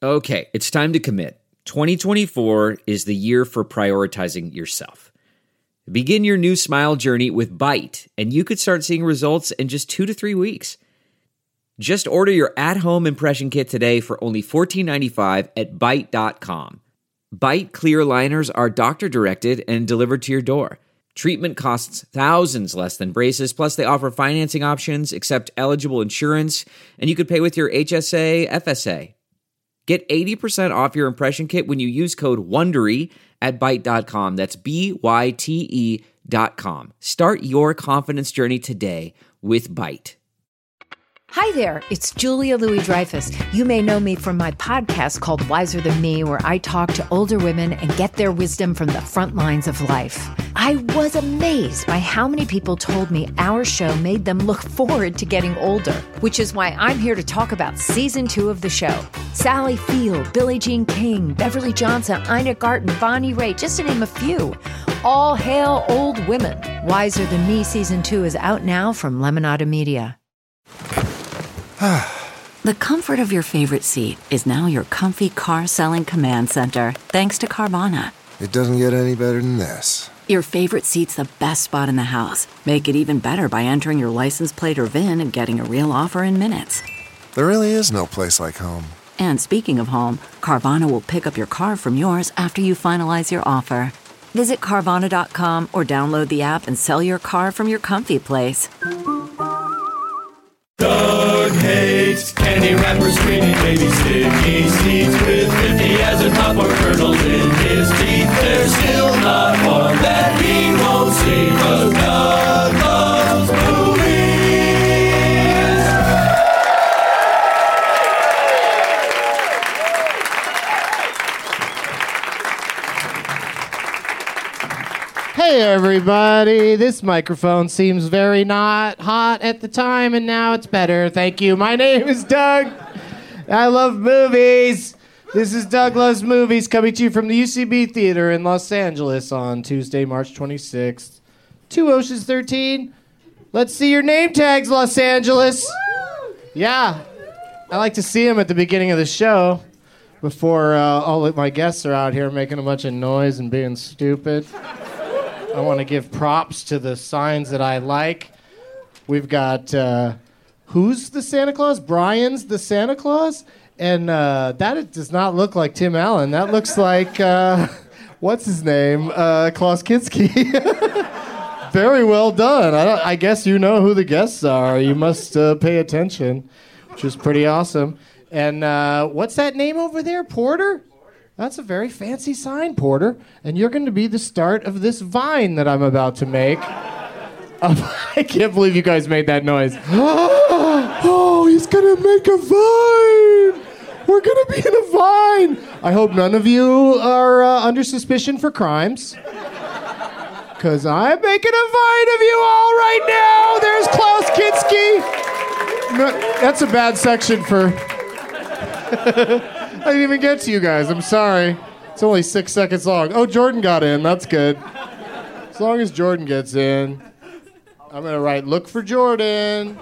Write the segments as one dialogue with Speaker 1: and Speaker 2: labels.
Speaker 1: Okay, it's time to commit. 2024 is the year for prioritizing yourself. Begin your new smile journey with Byte, and you could start seeing results in just 2 to 3 weeks. Just order your at-home impression kit today for only $14.95 at Byte.com. Byte clear liners are doctor-directed and delivered to your door. Treatment costs thousands less than braces, plus they offer financing options, accept eligible insurance, and you could pay with your HSA, FSA. Get 80% off your impression kit when you use code WONDERY at Byte.com. That's BYTE.com. Start your confidence journey today with Byte.
Speaker 2: Hi there, it's Julia Louis-Dreyfus. You may know me from my podcast called Wiser Than Me, where I talk to older women and get their wisdom from the front lines of life. I was amazed by how many people told me our show made them look forward to getting older, which is why I'm here to talk about season 2 of the show. Sally Field, Billie Jean King, Beverly Johnson, Ina Garten, Bonnie Raitt, just to name a few. All hail old women. Wiser Than Me season 2 is out now from Lemonada Media.
Speaker 3: The comfort of your favorite seat is now your comfy car-selling command center, thanks to Carvana.
Speaker 4: It doesn't get any better than this.
Speaker 3: Your favorite seat's the best spot in the house. Make it even better by entering your license plate or VIN and getting a real offer in minutes.
Speaker 4: There really is no place like home.
Speaker 3: And speaking of home, Carvana will pick up your car from yours after you finalize your offer. Visit Carvana.com or download the app and sell your car from your comfy place.
Speaker 5: Doug hates candy wrappers, screaming baby sticky seeds with 50 as a top or kernel in his teeth. There's still not one that he won't see, 'cause Doug loves movies.
Speaker 6: Hey everybody, this microphone seems very not hot at the time, and now it's better. Thank you. My name is Doug. I love movies. This is Doug Loves Movies, coming to you from the UCB Theater in Los Angeles on Tuesday, March 26th. 2 Oceans 13. Let's see your name tags, Los Angeles. Yeah, I like to see them at the beginning of the show before all of my guests are out here making a bunch of noise and being stupid. I want to give props to the signs that I like. We've got, who's the Santa Claus? Brian's the Santa Claus? And that does not look like Tim Allen. That looks like, what's his name? Klaus Kinski. Very well done. I guess you know who the guests are. You must pay attention, which is pretty awesome. And what's that name over there? Porter? That's a very fancy sign, Porter. And you're going to be the start of this vine that I'm about to make. I can't believe you guys made that noise. Oh, he's going to make a vine. We're going to be in a vine. I hope none of you are under suspicion for crimes. Because I'm making a vine of you all right now. There's Klaus Kinski. No, that's a bad section for... I didn't even get to you guys. I'm sorry. It's only 6 seconds long. Oh, Jordan got in. That's good. As long as Jordan gets in, I'm going to write, look for Jordan.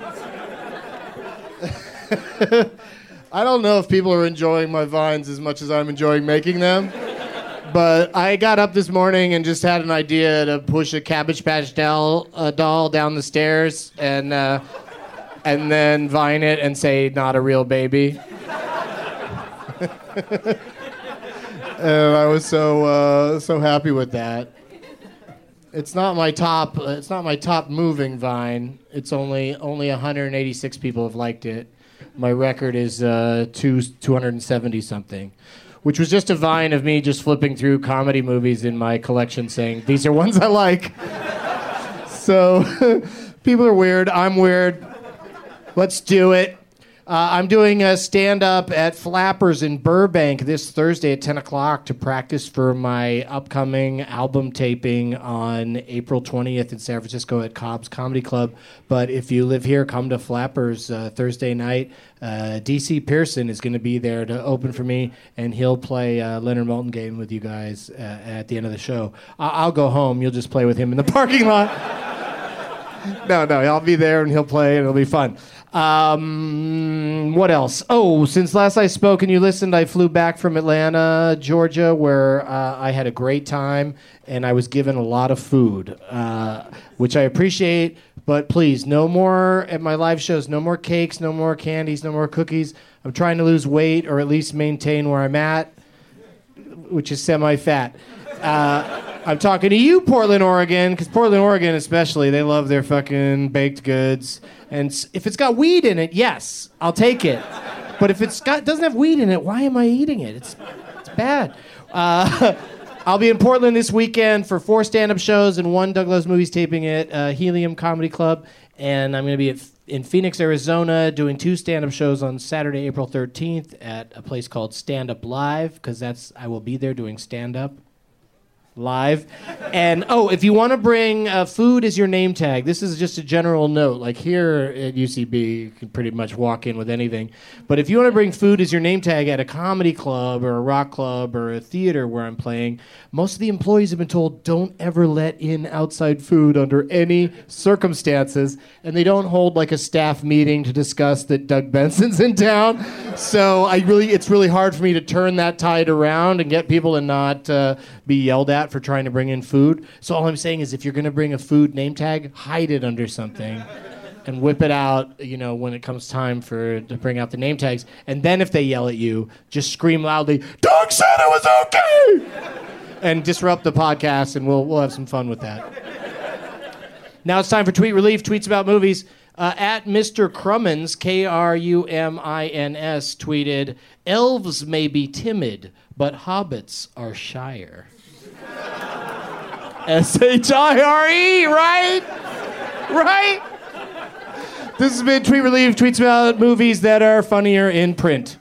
Speaker 6: I don't know if people are enjoying my vines as much as I'm enjoying making them. But I got up this morning and just had an idea to push a Cabbage Patch doll down the stairs and then vine it and say, not a real baby. And I was so happy with that. It's not my top moving vine. It's only 186 people have liked it. My record is 270 something, which was just a vine of me just flipping through comedy movies in my collection saying, these are ones I like. So people are weird. I'm weird. Let's do it. I'm doing a stand-up at Flappers in Burbank this Thursday at 10 o'clock to practice for my upcoming album taping on April 20th in San Francisco at Cobb's Comedy Club. But if you live here, come to Flappers Thursday night. D.C. Pearson is going to be there to open for me, and he'll play Leonard Maltin game with you guys at the end of the show. I'll go home. You'll just play with him in the parking lot. No, I'll be there and he'll play and it'll be fun. What else? Oh, since last I spoke and you listened, I flew back from Atlanta, Georgia, where I had a great time and I was given a lot of food, which I appreciate. But please, no more at my live shows, no more cakes, no more candies, no more cookies. I'm trying to lose weight or at least maintain where I'm at, which is semi-fat. I'm talking to you, Portland, Oregon, because Portland, Oregon especially, they love their fucking baked goods. And if it's got weed in it, yes, I'll take it. But if doesn't have weed in it, why am I eating it? It's bad. I'll be in Portland this weekend for 4 stand-up shows and 1 Doug Loves Movies taping at Helium Comedy Club. And I'm going to be in Phoenix, Arizona, doing 2 stand-up shows on Saturday, April 13th at a place called Stand Up Live, because I will be there doing stand-up live. And if you want to bring food as your name tag, this is just a general note. Like here at UCB, you can pretty much walk in with anything. But if you want to bring food as your name tag at a comedy club or a rock club or a theater where I'm playing, most of the employees have been told don't ever let in outside food under any circumstances. And they don't hold like a staff meeting to discuss that Doug Benson's in town. So it's really hard for me to turn that tide around and get people to not be yelled at for trying to bring in food. So all I'm saying is if you're going to bring a food name tag, hide it under something and whip it out, when it comes time to bring out the name tags. And then if they yell at you, just scream loudly, "Doug said it was okay!" and disrupt the podcast, and we'll have some fun with that. Now it's time for Tweet Relief, tweets about movies. At Mr. Crummins, Krumins, tweeted, "Elves may be timid, but hobbits are shyer." S-H-I-R-E, right? Right? This has been Tweet Relief, tweets about movies that are funnier in print.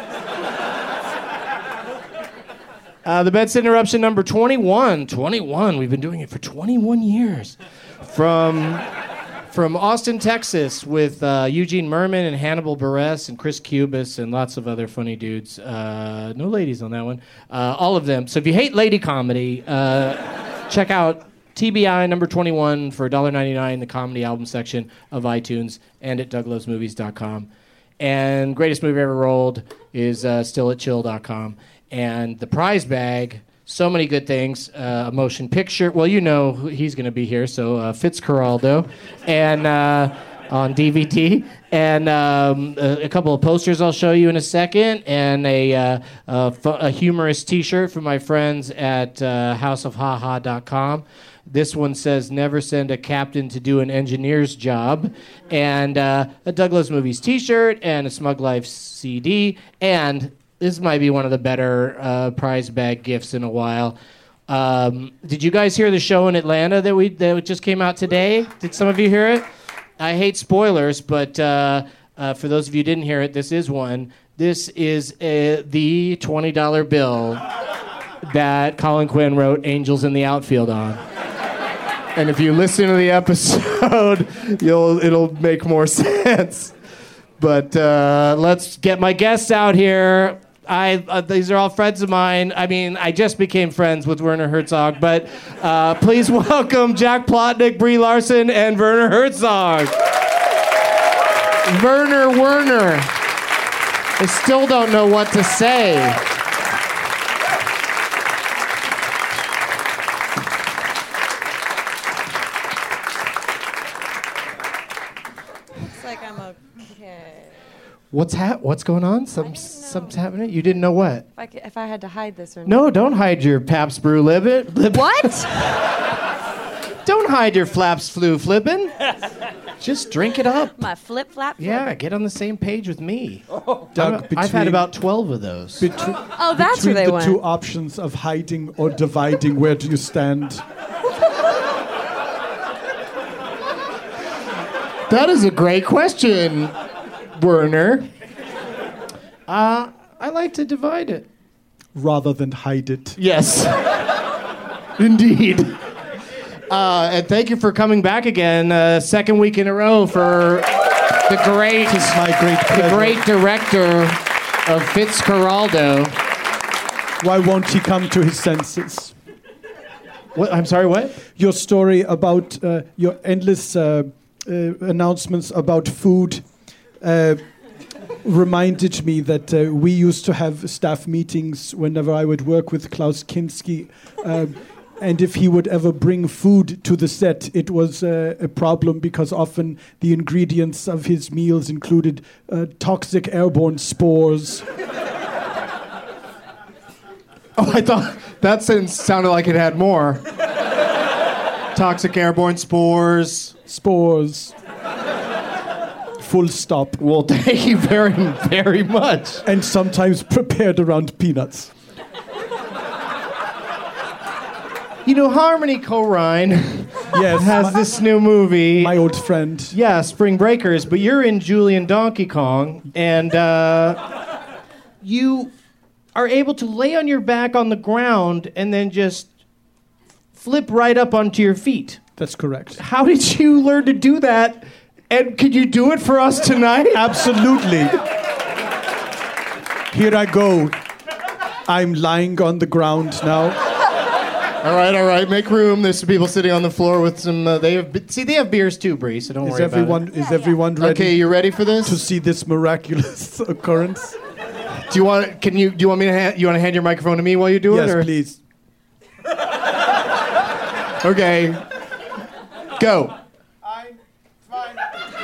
Speaker 6: The Benson Interruption number 21. 21. We've been doing it for 21 years. From Austin, Texas, with Eugene Merman and Hannibal Buress and Chris Cubis and lots of other funny dudes. No ladies on that one. All of them. So if you hate lady comedy, check out TBI number 21 for $1.99, the comedy album section of iTunes, and at DougLovesMovies.com. And greatest movie ever rolled is still at chill.com. And the prize bag, so many good things. A motion picture. Well, he's going to be here, so Fitzcarraldo. And on DVD. And a couple of posters I'll show you in a second. And a humorous T-shirt from my friends at houseofhaha.com. This one says, "Never send a captain to do an engineer's job." And a Doug Loves Movies T-shirt and a Smug Life CD. And this might be one of the better prize bag gifts in a while. Did you guys hear the show in Atlanta that just came out today? Did some of you hear it? I hate spoilers, but for those of you who didn't hear it, this is one. This is the $20 bill that Colin Quinn wrote Angels in the Outfield on. And if you listen to the episode, it'll make more sense. But let's get my guests out here. These are all friends of mine. I mean, I just became friends with Werner Herzog, but please welcome Jack Plotnick, Brie Larson, and Werner Herzog. Werner. I still don't know what to say.
Speaker 7: Looks like I'm okay.
Speaker 6: What's going on? Something's happening? You didn't know what?
Speaker 7: If I had to hide this or not.
Speaker 6: No, don't hide your Pabst Brew Libbit.
Speaker 7: What?
Speaker 6: Don't hide your Flaps Flu Flippin'. Just drink it up.
Speaker 7: My flip-flap?
Speaker 6: Yeah, get on the same page with me.
Speaker 8: Doug,
Speaker 6: I've had about 12 of those.
Speaker 7: Oh, that's where they
Speaker 8: between
Speaker 7: went.
Speaker 8: the two options of hiding or dividing, where do you stand?
Speaker 6: That is a great question, Werner. I like to divide it.
Speaker 8: Rather than hide it.
Speaker 6: Yes. Indeed. And thank you for coming back again, second week in a row for the great director of Fitzcarraldo.
Speaker 8: Why won't he come to his senses?
Speaker 6: What? I'm sorry, what?
Speaker 8: Your story about your endless announcements about food reminded me that we used to have staff meetings whenever I would work with Klaus Kinski. And if he would ever bring food to the set, it was a problem because often the ingredients of his meals included toxic airborne spores.
Speaker 6: Oh, I thought that sentence sounded like it had more. Toxic airborne spores.
Speaker 8: Spores. Full stop.
Speaker 6: Well, thank you very, very much.
Speaker 8: And sometimes prepared around peanuts.
Speaker 6: You know, Harmony Korine
Speaker 8: Yes,
Speaker 6: has this new movie.
Speaker 8: my old friend.
Speaker 6: Yeah, Spring Breakers, but you're in Julian Donkey Kong, and you are able to lay on your back on the ground and then just flip right up onto your feet.
Speaker 8: That's correct.
Speaker 6: How did you learn to do that? And could you do it for us tonight?
Speaker 8: Absolutely. Here I go. I'm lying on the ground now.
Speaker 6: All right. Make room. There's some people sitting on the floor with some. They have beers too, Bree. So don't worry about it.
Speaker 8: Is everyone ready?
Speaker 6: Okay, you ready for this?
Speaker 8: To see this miraculous occurrence?
Speaker 6: Do you want? Do you want me to? You want to hand your microphone to me while you do it?
Speaker 8: Yes,
Speaker 6: or?
Speaker 8: please.
Speaker 6: Okay. Go.
Speaker 8: I'm fine.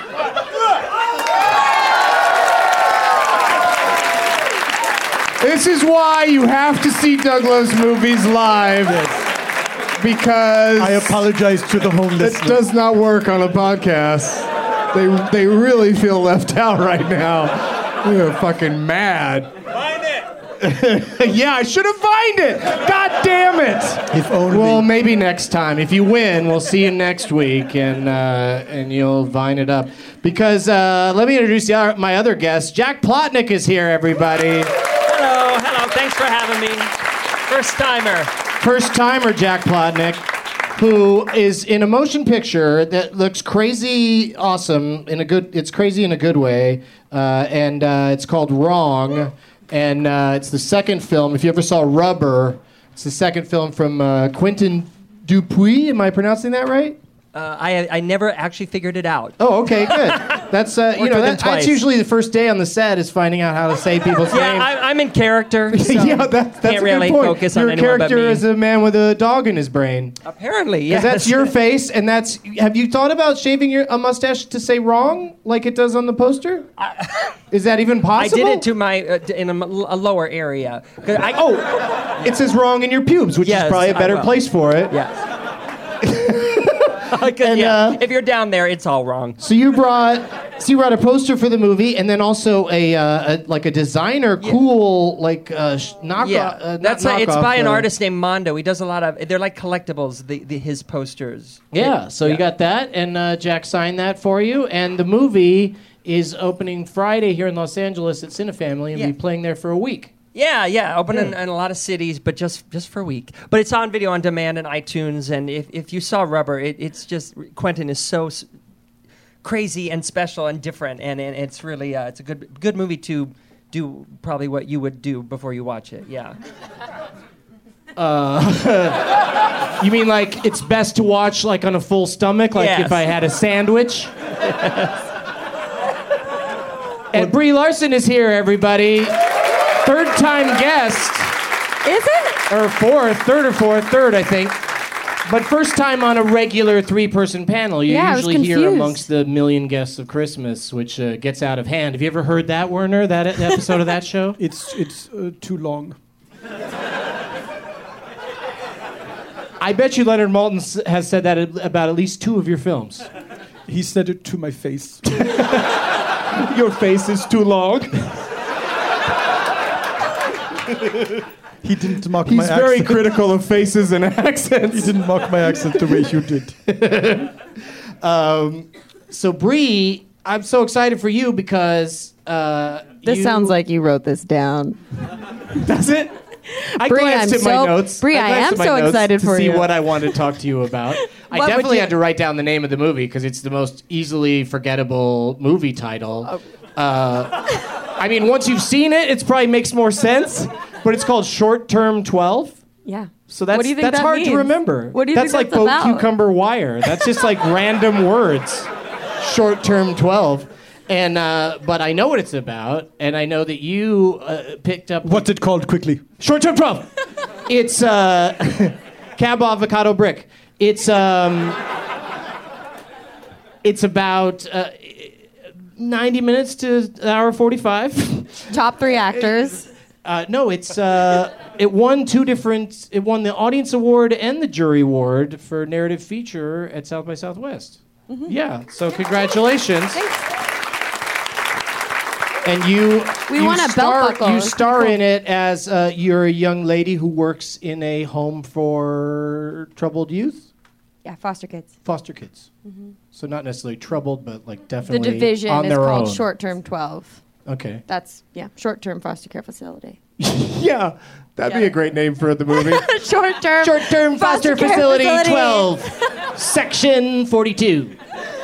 Speaker 6: This is why you have to see Douglas movies live. Because
Speaker 8: I apologize to the home
Speaker 6: it
Speaker 8: listener.
Speaker 6: does not work on a podcast. They really feel left out right now. They're fucking mad.
Speaker 5: Find it!
Speaker 6: Yeah, I should have found it. God damn it.
Speaker 8: If only.
Speaker 6: Well, maybe next time. If you win, we'll see you next week, and you'll vine it up. Because let me introduce my other guest. Jack Plotnick is here, everybody.
Speaker 9: Hello. Thanks for having me.
Speaker 6: First timer, Jack Plotnick, who is in a motion picture that looks crazy awesome it's crazy in a good way, and it's called Wrong, and it's the second film. If you ever saw Rubber, it's the second film from Quentin Dupuis. Am I pronouncing that right?
Speaker 9: I never actually figured it out.
Speaker 6: Oh, okay, good. That's that's usually the first day on the set is finding out how to say people's names.
Speaker 9: Yeah, I'm in character. So
Speaker 6: Yeah, that's
Speaker 9: can't
Speaker 6: a
Speaker 9: really
Speaker 6: good point.
Speaker 9: focus
Speaker 6: Your
Speaker 9: on anyone but
Speaker 6: character
Speaker 9: me.
Speaker 6: is a man with a dog in his brain.
Speaker 9: Apparently,
Speaker 6: Because
Speaker 9: yes.
Speaker 6: that's your face, and that's. Have you thought about shaving a mustache to say wrong, like it does on the poster? Is that even
Speaker 9: I
Speaker 6: possible?
Speaker 9: did it to my in a lower area.
Speaker 6: It says wrong in your pubes, which
Speaker 9: Yes,
Speaker 6: is probably a
Speaker 9: I
Speaker 6: better
Speaker 9: will.
Speaker 6: place for it.
Speaker 9: Yes.
Speaker 6: And,
Speaker 9: if you're down there, it's all wrong.
Speaker 6: So you brought a poster for the movie, and then also a designer, cool knockoff.
Speaker 9: Yeah, it's by an artist named Mondo. He does a lot of. They're like collectibles. His posters.
Speaker 6: Yeah, so you got that, and Jack signed that for you, and the movie is opening Friday here in Los Angeles at Cinefamily, and
Speaker 9: Yeah.
Speaker 6: be playing there for a week.
Speaker 9: Yeah, open in a lot of cities, but just for a week. But it's on video on demand and iTunes. And if you saw Rubber, it's just Quentin is so crazy and special and different, and it's really it's a good movie to do probably what you would do before you watch it. Yeah.
Speaker 6: You mean like it's best to watch like on a full stomach, like
Speaker 9: Yes.
Speaker 6: if I had a sandwich? And Brie Larson is here, everybody. Third-time guest.
Speaker 7: Is it?
Speaker 6: Or third, I think. But first time on a regular three-person panel. You
Speaker 7: Yeah, I was
Speaker 6: usually hear
Speaker 7: confused.
Speaker 6: amongst the million guests of Christmas, which gets out of hand. Have you ever heard that, Werner, that episode of that show?
Speaker 8: It's too long.
Speaker 6: I bet you Leonard Maltin has said that about at least two of your films.
Speaker 8: He said it to my face.
Speaker 6: Your face is too long.
Speaker 8: He didn't mock my
Speaker 6: He's
Speaker 8: accent.
Speaker 6: very critical of faces and accents.
Speaker 8: He didn't mock my accent the way you did.
Speaker 6: So Bree, I'm so excited for you because
Speaker 7: This sounds like you wrote this down.
Speaker 6: Does it? I
Speaker 7: Bree,
Speaker 6: glanced
Speaker 7: I'm
Speaker 6: at my
Speaker 7: so-
Speaker 6: notes.
Speaker 7: Bree, I
Speaker 6: glanced
Speaker 7: am
Speaker 6: at my
Speaker 7: so
Speaker 6: notes
Speaker 7: excited
Speaker 6: to
Speaker 7: for
Speaker 6: see
Speaker 7: you.
Speaker 6: what I wanted to talk to you about. I
Speaker 7: What would
Speaker 6: definitely
Speaker 7: you-
Speaker 6: had to write down the name of the movie because it's the most easily forgettable movie title. I mean, once you've seen it, it probably makes more sense. But it's called Short Term 12.
Speaker 7: Yeah.
Speaker 6: So that's
Speaker 7: What do you think
Speaker 6: that's
Speaker 7: that
Speaker 6: hard
Speaker 7: means?
Speaker 6: to remember.
Speaker 7: What do you
Speaker 6: that's
Speaker 7: think
Speaker 6: like
Speaker 7: that's
Speaker 6: boat
Speaker 7: about?
Speaker 6: cucumber wire. That's just like random words. Short-term 12. And but I know what it's about, and I know that you picked up.
Speaker 8: What's it called, quickly?
Speaker 6: Short-term 12. It's cab avocado brick. It's about 90 minutes to an hour 45.
Speaker 7: Top 3 actors.
Speaker 6: No, it won It won the audience award and the jury award for narrative feature at South by Southwest.
Speaker 7: Mm-hmm.
Speaker 6: Yeah, so congratulations. And you
Speaker 7: won a belt buckle.
Speaker 6: You star in it as you're a young lady who works in a home for troubled youth,
Speaker 10: Yeah, foster kids.
Speaker 6: foster kids. So not necessarily troubled, but like
Speaker 7: The
Speaker 6: definitely
Speaker 7: division
Speaker 6: on
Speaker 7: is
Speaker 6: their
Speaker 7: called
Speaker 6: own.
Speaker 7: Short-Term 12.
Speaker 6: Okay.
Speaker 7: That's, short-term foster care facility.
Speaker 6: Yeah, that'd be a great name for the movie.
Speaker 7: Short-term.
Speaker 6: Short-term foster
Speaker 7: care
Speaker 6: facility
Speaker 7: facility.
Speaker 6: 12, section 42.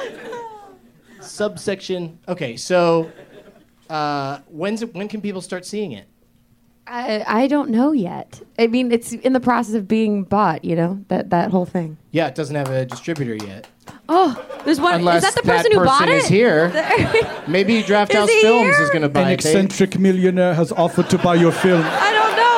Speaker 6: Subsection. Okay, so when can people start seeing it?
Speaker 7: I don't know yet. I mean, it's in the process of being bought, that whole thing.
Speaker 6: Yeah, it doesn't have a distributor yet.
Speaker 7: Oh, there's one.
Speaker 6: Unless
Speaker 7: is that the person who bought it?
Speaker 6: is here. Maybe Draft House
Speaker 7: he
Speaker 6: Films
Speaker 7: here?
Speaker 6: is going to buy
Speaker 8: An
Speaker 6: it.
Speaker 8: eccentric millionaire has offered to buy your film.
Speaker 7: I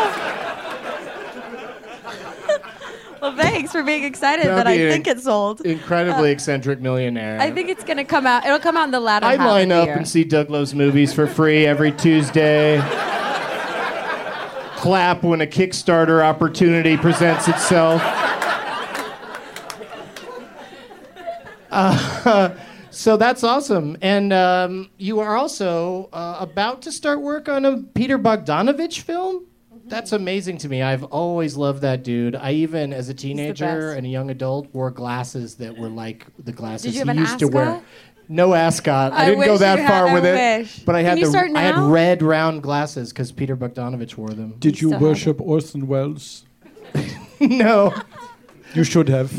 Speaker 7: don't know. Well, thanks for being excited that I think it's sold.
Speaker 6: Incredibly eccentric millionaire.
Speaker 7: I think it's going to come out. It'll come out in the latter
Speaker 6: I
Speaker 7: half
Speaker 6: line
Speaker 7: of the
Speaker 6: up
Speaker 7: year.
Speaker 6: and see Doug Love's movies for free every Tuesday. Clap when a Kickstarter opportunity presents itself. So that's awesome. And you are also about to start work on a Peter Bogdanovich film? That's amazing to me. I've always loved that dude. I even, as a teenager
Speaker 7: best.
Speaker 6: and a young adult, wore glasses that were like the glasses
Speaker 7: Did you have
Speaker 6: he
Speaker 7: an
Speaker 6: used to wear.
Speaker 7: ascot?
Speaker 6: No ascot. I
Speaker 7: I
Speaker 6: didn't go
Speaker 7: wish
Speaker 6: that
Speaker 7: you
Speaker 6: far
Speaker 7: had-
Speaker 6: with
Speaker 7: I
Speaker 6: it.
Speaker 7: wish.
Speaker 6: But I
Speaker 7: Can
Speaker 6: had
Speaker 7: you start
Speaker 6: I had
Speaker 7: now?
Speaker 6: red round glasses because Peter Bogdanovich wore them.
Speaker 8: Did you
Speaker 7: still have
Speaker 8: worship Orson Welles?
Speaker 6: No.
Speaker 8: You should have.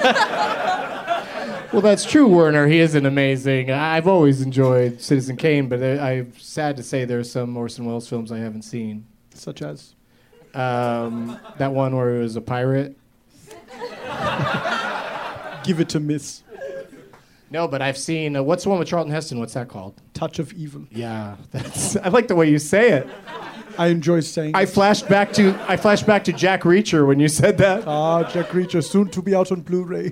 Speaker 6: Well, that's true, Werner. He is an amazing. I've always enjoyed Citizen Kane, but I'm sad to say there's some Orson Welles films I haven't seen.
Speaker 8: Such as?
Speaker 6: That one where he was a pirate.
Speaker 8: Give it a miss.
Speaker 6: No, but I've seen. What's the one with Charlton Heston? What's that called?
Speaker 8: Touch of Evil.
Speaker 6: Yeah, I like the way you say it.
Speaker 8: I enjoy saying
Speaker 6: I flashed back to Jack Reacher when you said that.
Speaker 8: Jack Reacher, soon to be out on Blu-ray.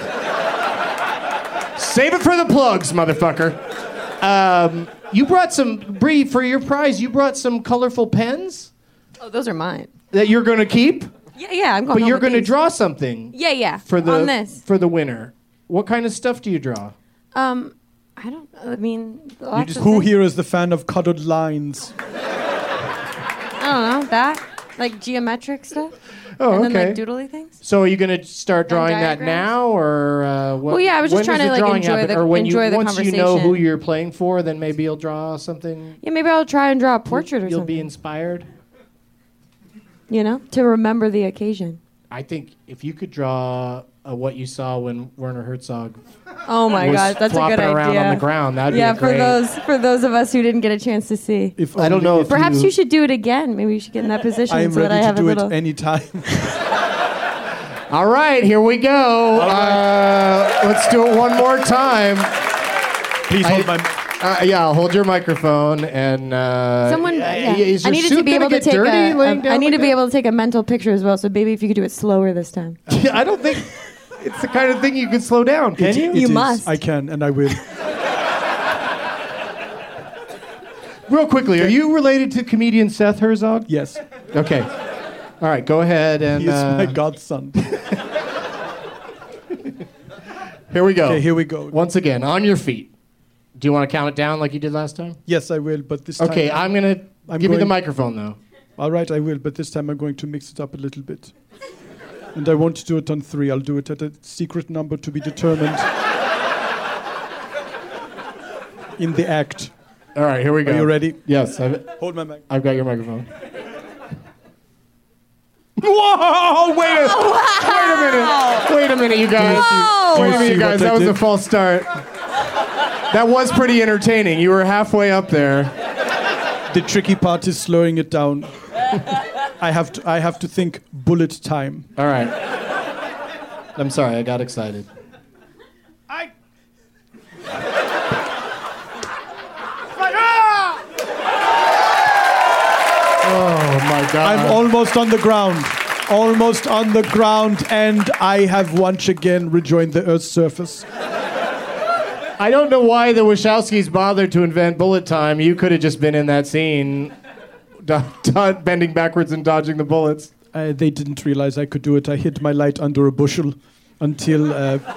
Speaker 6: Save it for the plugs, motherfucker. You brought some, Bree, for your prize, you brought some colorful pens
Speaker 7: Oh, those are mine.
Speaker 6: that you're going to keep,
Speaker 7: Yeah, I'm going.
Speaker 6: but
Speaker 7: home
Speaker 6: you're
Speaker 7: with
Speaker 6: going to
Speaker 7: these.
Speaker 6: draw something
Speaker 7: Yeah,
Speaker 6: for the
Speaker 7: on this.
Speaker 6: for the winner. What kind of stuff do you draw?
Speaker 7: I don't. I mean, lots of
Speaker 8: Who
Speaker 7: things.
Speaker 8: here is the fan of cuddled lines?
Speaker 7: I don't know that, like geometric stuff.
Speaker 6: Oh,
Speaker 7: and
Speaker 6: okay.
Speaker 7: then like doodly things.
Speaker 6: So are you going to start
Speaker 7: Venn
Speaker 6: drawing that
Speaker 7: diagrams?
Speaker 6: now, or what?
Speaker 7: Well, yeah, I was just
Speaker 6: when
Speaker 7: trying
Speaker 6: does
Speaker 7: to,
Speaker 6: the
Speaker 7: like,
Speaker 6: drawing
Speaker 7: enjoy
Speaker 6: happen?
Speaker 7: the-
Speaker 6: or when
Speaker 7: enjoy the
Speaker 6: once you know who
Speaker 7: conversation.
Speaker 6: you're playing for, then maybe you'll draw something.
Speaker 7: Yeah, maybe I'll try and draw a portrait or
Speaker 6: You'll
Speaker 7: something.
Speaker 6: be inspired.
Speaker 7: To remember the occasion.
Speaker 6: I think if you could draw what you saw when Werner Herzog
Speaker 7: Oh my
Speaker 6: was
Speaker 7: God, that's a
Speaker 6: flopping
Speaker 7: good
Speaker 6: around
Speaker 7: idea.
Speaker 6: on the ground, that'd
Speaker 7: Yeah,
Speaker 6: be great.
Speaker 7: for those of us who didn't get a chance to see.
Speaker 8: If
Speaker 6: I don't
Speaker 8: only
Speaker 6: know
Speaker 8: if
Speaker 6: if
Speaker 7: Perhaps you should do it again. Maybe you should get in that position
Speaker 8: I am
Speaker 7: so that I
Speaker 8: ready to
Speaker 7: have a
Speaker 8: do
Speaker 7: little.
Speaker 8: it anytime.
Speaker 6: All right, here we go. Let's do it one more time.
Speaker 8: Please hold my.
Speaker 6: Yeah, I'll hold your microphone and.
Speaker 7: Someone,
Speaker 6: is
Speaker 7: I
Speaker 6: your
Speaker 7: needed
Speaker 6: suit
Speaker 7: to be
Speaker 6: gonna
Speaker 7: able to
Speaker 6: get
Speaker 7: take
Speaker 6: dirty laying down
Speaker 7: I need
Speaker 6: like
Speaker 7: to be
Speaker 6: that?
Speaker 7: able to take a mental picture as well. So maybe if you could do it slower this time.
Speaker 6: I don't think it's the kind of thing you can slow down, can you?
Speaker 8: It
Speaker 7: You
Speaker 8: is.
Speaker 7: must.
Speaker 8: I can, and I will.
Speaker 6: Real quickly, are you related to comedian Seth Herzog?
Speaker 8: Yes.
Speaker 6: Okay. All right, go ahead and.
Speaker 8: He is my godson.
Speaker 6: Here we go.
Speaker 8: Okay, here we go.
Speaker 6: Once again, on your feet. Do you want to count it down like you did last time?
Speaker 8: Yes, I will, but this time.
Speaker 6: Okay, I'm gonna give me the
Speaker 8: going-
Speaker 6: microphone though.
Speaker 8: All right, I will, but this time I'm going to mix it up a little bit. And I won't do it on 3. I'll do it at a secret number to be determined in the act.
Speaker 6: All right, here we go.
Speaker 8: Are you ready?
Speaker 6: Yes,
Speaker 8: Hold my mic.
Speaker 6: I've got your microphone. Whoa! Wait a minute! Wait a minute, you guys!
Speaker 7: Whoa!
Speaker 6: Wait a minute,
Speaker 8: see
Speaker 6: you guys!
Speaker 8: what I
Speaker 6: That was a
Speaker 8: did?
Speaker 6: false start. That was pretty entertaining. You were halfway up there.
Speaker 8: The tricky part is slowing it down. I have to think bullet time.
Speaker 6: All right. I'm sorry, I got excited. Oh my God.
Speaker 8: I'm almost on the ground. Almost on the ground, and I have once again rejoined the Earth's surface.
Speaker 6: I don't know why the Wachowskis bothered to invent bullet time. You could have just been in that scene, bending backwards and dodging the bullets.
Speaker 8: They didn't realize I could do it. I hid my light under a bushel until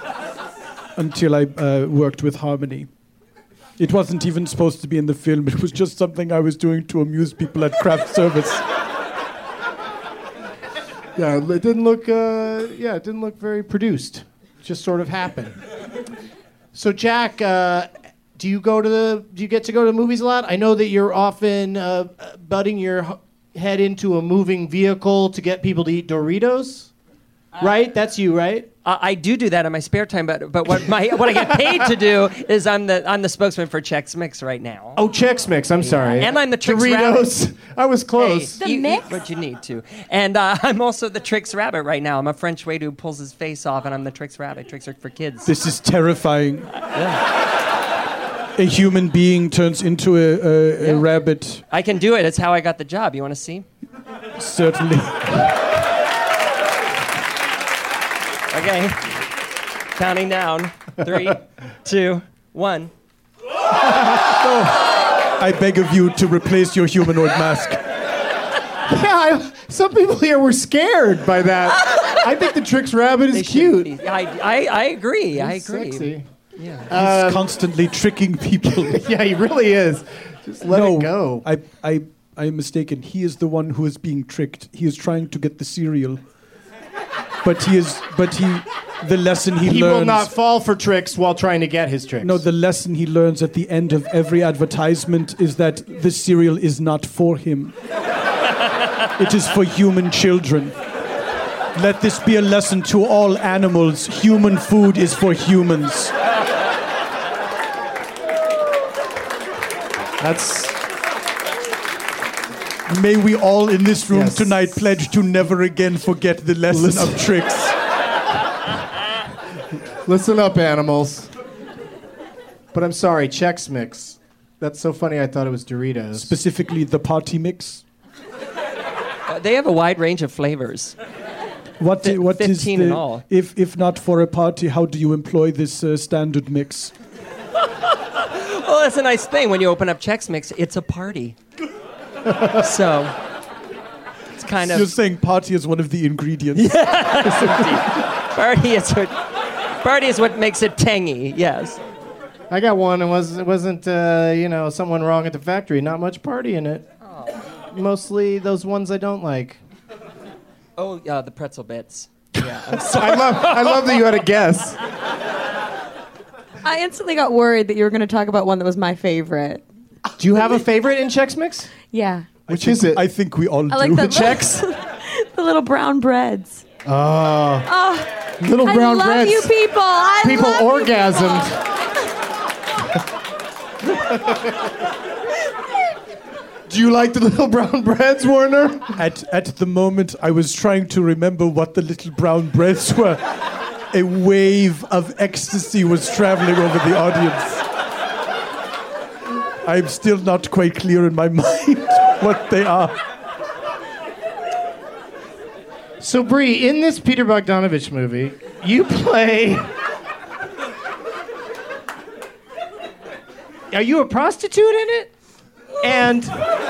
Speaker 8: I worked with Harmony. It wasn't even supposed to be in the film. It was just something I was doing to amuse people at craft service.
Speaker 6: Yeah, it didn't look. It didn't look very produced. It just sort of happened. So, Jack, do you get to go to movies a lot? I know that you're often butting your head into a moving vehicle to get people to eat Doritos. Right? That's you, right?
Speaker 9: I do that in my spare time, but what I get paid to do is I'm the spokesman for Chex Mix right now.
Speaker 6: Oh, Chex Mix. I'm sorry.
Speaker 9: And I'm the Trix
Speaker 6: Doritos.
Speaker 9: Rabbit.
Speaker 6: I was close.
Speaker 9: Hey,
Speaker 7: The mix?
Speaker 9: Eat what you need to. And I'm also the Trix Rabbit right now. I'm a French waiter who pulls his face off, and I'm the Trix Rabbit. Tricks are for kids.
Speaker 8: This is terrifying. A human being turns into a rabbit.
Speaker 9: I can do it. It's how I got the job. You want to see?
Speaker 8: Certainly.
Speaker 9: Okay. Counting down. 3, 2, 1.
Speaker 8: I beg of you to replace your humanoid mask.
Speaker 6: Yeah, some people here were scared by that. I think the Trix Rabbit is cute.
Speaker 9: I agree.
Speaker 6: He's
Speaker 9: I agree.
Speaker 6: Sexy.
Speaker 9: Yeah.
Speaker 8: He's constantly tricking people.
Speaker 6: Yeah, he really is. Just let it go.
Speaker 8: I'm mistaken. He is the one who is being tricked. He is trying to get the cereal. The lesson he learns...
Speaker 6: He will not fall for tricks while trying to get his tricks.
Speaker 8: No, the lesson he learns at the end of every advertisement is that the cereal is not for him. It is for human children. Let this be a lesson to all animals. Human food is for humans.
Speaker 6: That's...
Speaker 8: May we all in this room
Speaker 6: Yes.
Speaker 8: tonight pledge to never again forget the lesson of tricks.
Speaker 6: Listen up, animals. But I'm sorry, Chex Mix. That's so funny, I thought it was Doritos.
Speaker 8: Specifically the party mix.
Speaker 9: They have a wide range of flavors.
Speaker 8: What is
Speaker 9: 15 in all.
Speaker 8: If not for a party, how do you employ this standard mix?
Speaker 9: Well, that's a nice thing. When you open up Chex Mix, it's a party. So, it's kind of...
Speaker 8: You're saying party is one of the ingredients.
Speaker 9: Yes, indeed. Party is what makes it tangy, yes.
Speaker 6: I got one, and it wasn't someone wrong at the factory. Not much party in it.
Speaker 9: Oh.
Speaker 6: Mostly those ones I don't like.
Speaker 9: Oh, the pretzel bits. Yeah, I'm sorry.
Speaker 6: I love that you had a guess.
Speaker 10: I instantly got worried that you were going to talk about one that was my favorite.
Speaker 6: Do you have a favorite in Chex Mix?
Speaker 10: Yeah.
Speaker 6: Which is it?
Speaker 8: I think we all
Speaker 10: I like
Speaker 8: do.
Speaker 10: the
Speaker 6: Chex?
Speaker 10: the little brown breads.
Speaker 6: Oh. Little
Speaker 10: I
Speaker 6: brown
Speaker 10: love
Speaker 6: breads.
Speaker 10: you people.
Speaker 6: People
Speaker 10: love you
Speaker 6: orgasmed. Do you like the little brown breads, Warner?
Speaker 8: At the moment, I was trying to remember what the little brown breads were. A wave of ecstasy was traveling over the audience. I'm still not quite clear in my mind what they are.
Speaker 6: So, Bree, in this Peter Bogdanovich movie, you play... Are you a prostitute in it? And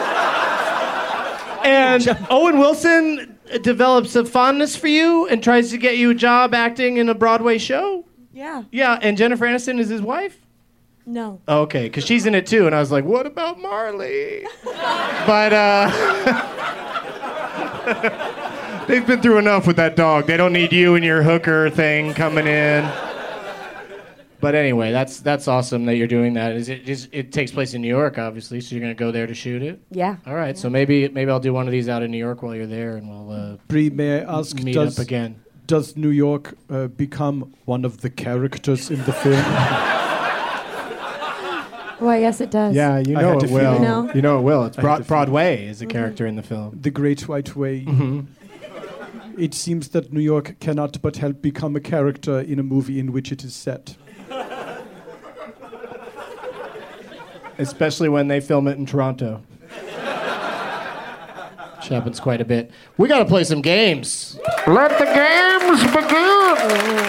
Speaker 6: Owen Wilson develops a fondness for you and tries to get you a job acting in a Broadway show?
Speaker 10: Yeah.
Speaker 6: Yeah, and Jennifer Aniston is his wife?
Speaker 10: No.
Speaker 6: Oh, okay, because she's in it too, and I was like, what about Marley? But, they've been through enough with that dog. They don't need you and your hooker thing coming in. But anyway, that's awesome that you're doing that. It takes place in New York, obviously, so you're going to go there to shoot it?
Speaker 10: Yeah.
Speaker 6: All right, so maybe I'll do one of these out in New York while you're there, and we'll
Speaker 8: Bree, may I ask,
Speaker 6: meet up again.
Speaker 8: Does New York become one of the characters in the film?
Speaker 7: Why, yes, it does.
Speaker 6: Yeah, you
Speaker 8: I
Speaker 6: know
Speaker 8: had
Speaker 6: it
Speaker 8: to
Speaker 6: will.
Speaker 8: feel it.
Speaker 7: You know?
Speaker 6: You know it will. It's
Speaker 8: I had to feel it.
Speaker 6: Broadway is a character in the film.
Speaker 8: The Great White Way.
Speaker 6: Mm-hmm.
Speaker 8: It seems that New York cannot but help become a character in a movie in which it is set.
Speaker 6: Especially when they film it in Toronto. Which happens quite a bit. We got to play some games. Let the games begin.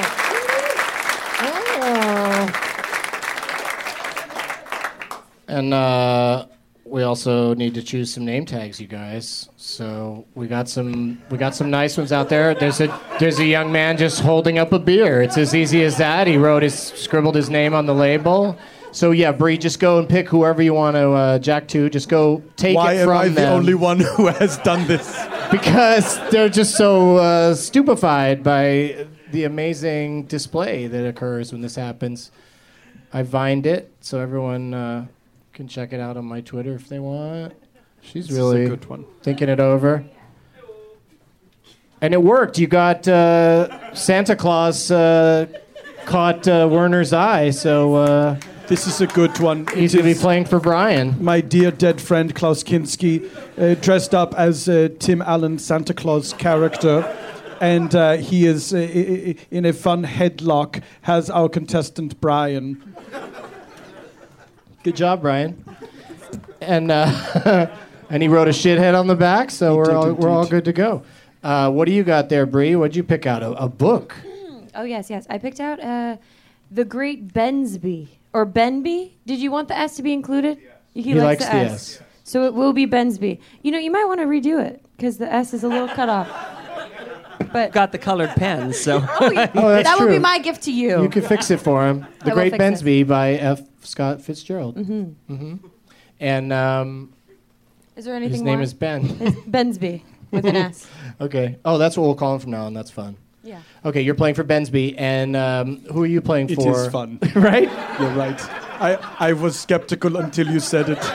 Speaker 6: And we also need to choose some name tags, you guys. So we got some nice ones out there. There's a young man just holding up a beer. It's as easy as that. He scribbled his name on the label. So yeah, Bree, just go and pick whoever you want to jack to. Just go take
Speaker 8: Why
Speaker 6: it from
Speaker 8: am I
Speaker 6: them.
Speaker 8: the only one who has done this?
Speaker 6: Because they're just so stupefied by the amazing display that occurs when this happens. I vined it, so everyone can check it out on my Twitter if they want. She's
Speaker 8: This
Speaker 6: really
Speaker 8: is a good one.
Speaker 6: thinking it over. And it worked. You got Santa Claus caught Werner's eye, so
Speaker 8: This is a good one.
Speaker 6: he's
Speaker 8: It
Speaker 6: going to be
Speaker 8: is
Speaker 6: playing for Brian.
Speaker 8: my dear dead friend Klaus Kinski, dressed up as Tim Allen's Santa Claus character. And he is in a fun headlock, has our contestant Brian.
Speaker 6: Good job, Brian. And and he wrote a shithead on the back, so we're all good to go. What do you got there, Bree? What'd you pick out? A book.
Speaker 7: Oh, yes. I picked out The Great Bensby. Or Benby? Did you want the S to be included? He likes the S. So it will be Bensby. You know, you might want to redo it, because the S is a little cut off. But
Speaker 9: Got the colored pens, so.
Speaker 6: Oh, that's
Speaker 7: that
Speaker 6: true.
Speaker 7: would be my gift to you.
Speaker 6: You could fix it for him. The
Speaker 7: I will
Speaker 6: Great
Speaker 7: fix it.
Speaker 6: Bensby by F. Scott Fitzgerald. And
Speaker 7: Is there anything
Speaker 6: his
Speaker 7: more?
Speaker 6: name is Ben.
Speaker 7: It's Bensby with an S.
Speaker 6: Okay. Oh, that's what we'll call him from now on. That's fun.
Speaker 7: Yeah.
Speaker 6: Okay, you're playing for Bensby, and who are you playing
Speaker 8: It
Speaker 6: for?
Speaker 8: is fun.
Speaker 6: Right?
Speaker 8: You're right. I was skeptical until you said it.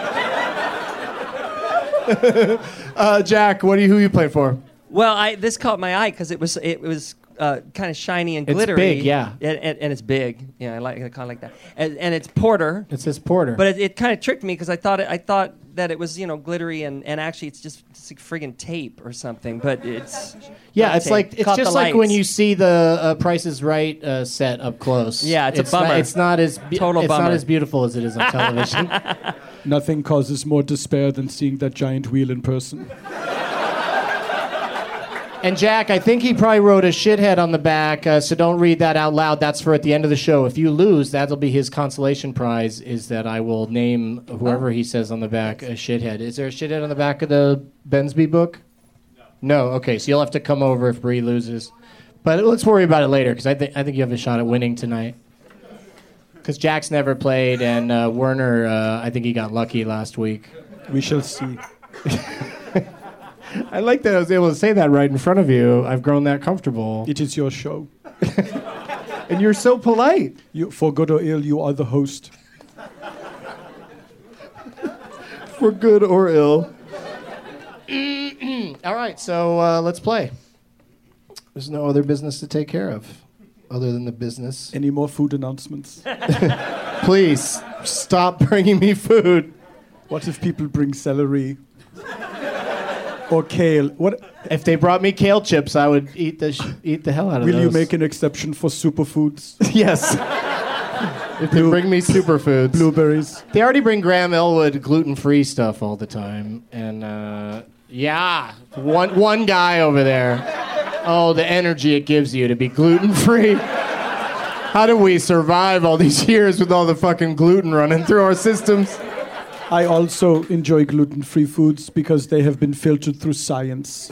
Speaker 6: Jack, who are you playing for?
Speaker 9: Well, this caught my eye because it was kind of shiny and
Speaker 6: It's
Speaker 9: glittery.
Speaker 6: big, yeah.
Speaker 9: And it's big. Yeah, I kind of like that. And it's porter.
Speaker 6: It says Porter.
Speaker 9: But it kind of tricked me because I thought that it was glittery and actually it's just like friggin' tape or something. But it's
Speaker 6: yeah,
Speaker 9: not
Speaker 6: it's
Speaker 9: tape.
Speaker 6: like it's
Speaker 9: Caught
Speaker 6: just
Speaker 9: the
Speaker 6: like when
Speaker 9: lights.
Speaker 6: you see the Price is Right set up close.
Speaker 9: Yeah, it's a bummer.
Speaker 6: It's not as
Speaker 9: Total
Speaker 6: it's
Speaker 9: bummer.
Speaker 6: not as beautiful as it is on television.
Speaker 8: Nothing causes more despair than seeing that giant wheel in person.
Speaker 6: And Jack, I think he probably wrote a shithead on the back, so don't read that out loud. That's for at the end of the show. If you lose, that'll be his consolation prize, is that I will name whoever he says on the back a shithead. Is there a shithead on the back of the Bensby book? No. Okay, so you'll have to come over if Bree loses. But let's worry about it later, because I think you have a shot at winning tonight. Because Jack's never played, and Werner, I think he got lucky last week.
Speaker 8: We shall see.
Speaker 6: I like that I was able to say that right in front of you. I've grown that comfortable.
Speaker 8: It is your show.
Speaker 6: And you're so polite.
Speaker 8: For good or ill, you are the host.
Speaker 6: For good or ill. All right, so let's play. There's no other business to take care of other than the business.
Speaker 8: Any more food announcements?
Speaker 6: Please, stop bringing me food.
Speaker 8: What if people bring celery? Or kale? What?
Speaker 6: If they brought me kale chips, I would eat the hell out of
Speaker 8: Will
Speaker 6: those.
Speaker 8: you make an exception for superfoods?
Speaker 6: Yes. If they bring me superfoods.
Speaker 8: Blueberries.
Speaker 6: They already bring Graham Elwood gluten-free stuff all the time. And, one guy over there. Oh, the energy it gives you to be gluten-free. How do we survive all these years with all the fucking gluten running through our systems?
Speaker 8: I also enjoy gluten-free foods because they have been filtered through science.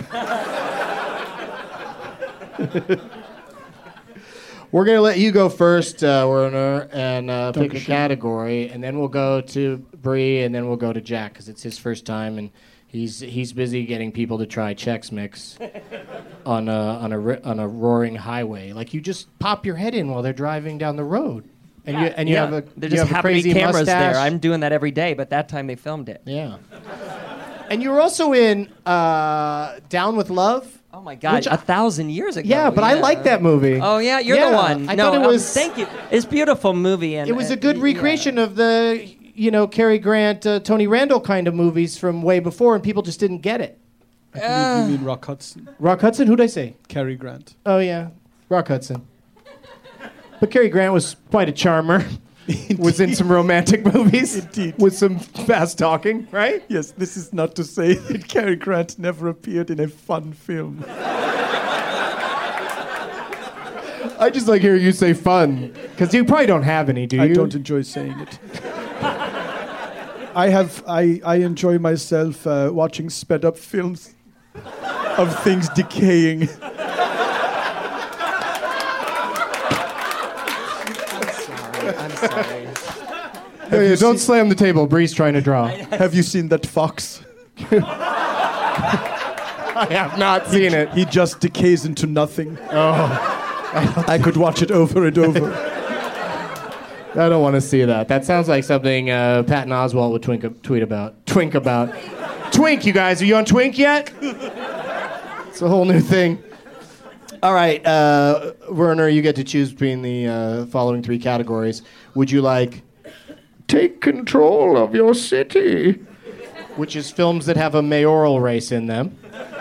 Speaker 6: We're going to let you go first, Werner, and pick a category, and then we'll go to Bree, and then we'll go to Jack, because it's his first time, and he's busy getting people to try Chex Mix on a roaring highway. Like, you just pop your head in while they're driving down the road. And you have a
Speaker 9: there
Speaker 6: you
Speaker 9: just
Speaker 6: have a
Speaker 9: happen to be
Speaker 6: crazy
Speaker 9: cameras
Speaker 6: mustache.
Speaker 9: there. I'm doing that every day, but that time they filmed it.
Speaker 6: Yeah. And you were also in Down with Love.
Speaker 9: Oh my God,
Speaker 6: Which
Speaker 9: 1,000 years ago.
Speaker 6: Yeah, but I like that movie.
Speaker 9: Oh yeah, you're
Speaker 6: Yeah,
Speaker 9: the one.
Speaker 6: I thought it was.
Speaker 9: Thank you. It's a beautiful movie, and
Speaker 6: It was a good recreation of the Cary Grant, Tony Randall kind of movies from way before, and people just didn't get it.
Speaker 8: I believe you mean Rock Hudson.
Speaker 6: Rock Hudson? Who'd I say?
Speaker 8: Cary Grant.
Speaker 6: Oh, yeah. Rock Hudson. But Cary Grant was quite a charmer. Was in some romantic movies.
Speaker 8: Indeed.
Speaker 6: With some fast talking, right?
Speaker 8: Yes, this is not to say that Cary Grant never appeared in a fun film.
Speaker 6: I just like hearing you say fun. Because you probably don't have any, do you?
Speaker 8: I don't enjoy saying it. I enjoy myself watching sped up films of things decaying.
Speaker 6: I'm sorry. Don't slam the table. Bree's trying to draw.
Speaker 8: Have you seen that fox?
Speaker 6: I have not seen it.
Speaker 8: He just decays into nothing.
Speaker 6: Oh.
Speaker 8: I could watch it over and over.
Speaker 6: I don't want to see that. That sounds like something Patton Oswalt would twink about. Twink, you guys. Are you on Twink yet? It's a whole new thing. All right, Werner, you get to choose between the following 3 categories. Would you like Take Control of Your City, which is films that have a mayoral race in them,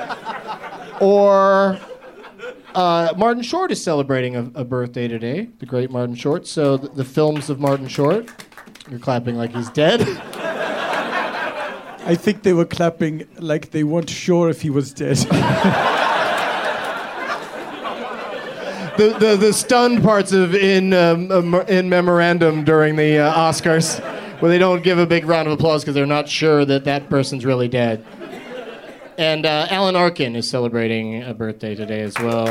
Speaker 6: or Martin Short is celebrating a birthday today, the great Martin Short. So the films of Martin Short. You're clapping like he's dead.
Speaker 8: I think they were clapping like they weren't sure if he was dead.
Speaker 6: The stunned parts of in memorandum during the Oscars, where they don't give a big round of applause because they're not sure that person's really dead. And Alan Arkin is celebrating a birthday today as well.